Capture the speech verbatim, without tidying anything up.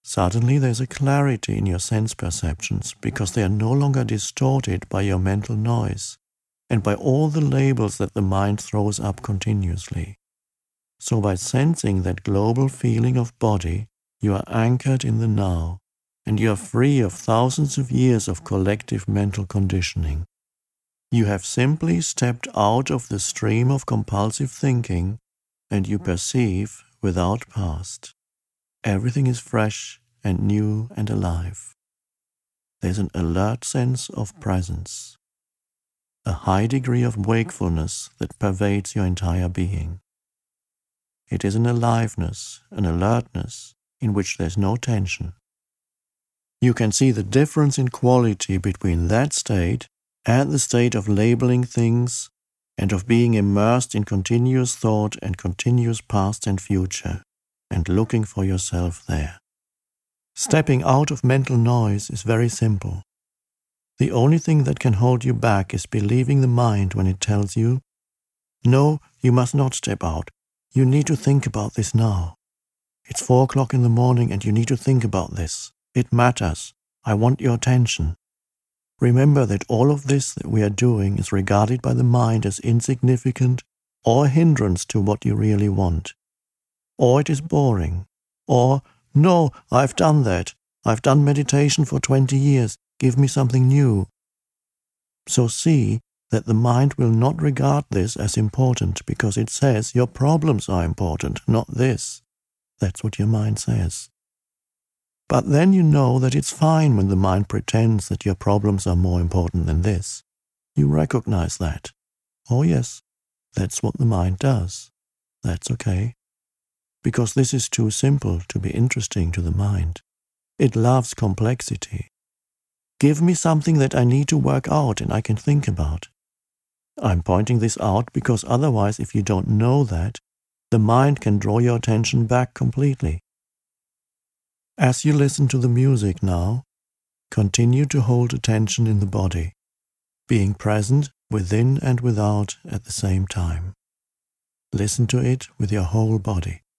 Suddenly there's a clarity in your sense perceptions because they are no longer distorted by your mental noise and by all the labels that the mind throws up continuously. So by sensing that global feeling of body, you are anchored in the now, and you are free of thousands of years of collective mental conditioning. You have simply stepped out of the stream of compulsive thinking, and you perceive without past. Everything is fresh and new and alive. There's an alert sense of presence, a high degree of wakefulness that pervades your entire being. It is an aliveness, an alertness, in which there's no tension. You can see the difference in quality between that state and the state of labeling things and of being immersed in continuous thought and continuous past and future, and looking for yourself there. Stepping out of mental noise is very simple. The only thing that can hold you back is believing the mind when it tells you, "No, you must not step out. You need to think about this now. It's four o'clock in the morning and you need to think about this. It matters. I want your attention." Remember that all of this that we are doing is regarded by the mind as insignificant or a hindrance to what you really want. Or it is boring. Or, "No, I've done that. I've done meditation for twenty years. Give me something new." So see that the mind will not regard this as important because it says your problems are important, not this. That's what your mind says. But then you know that it's fine when the mind pretends that your problems are more important than this. You recognize that. Oh yes, that's what the mind does. That's okay. Because this is too simple to be interesting to the mind. It loves complexity. Give me something that I need to work out and I can think about. I'm pointing this out because otherwise, if you don't know that, the mind can draw your attention back completely. As you listen to the music now, continue to hold attention in the body, being present within and without at the same time. Listen to it with your whole body.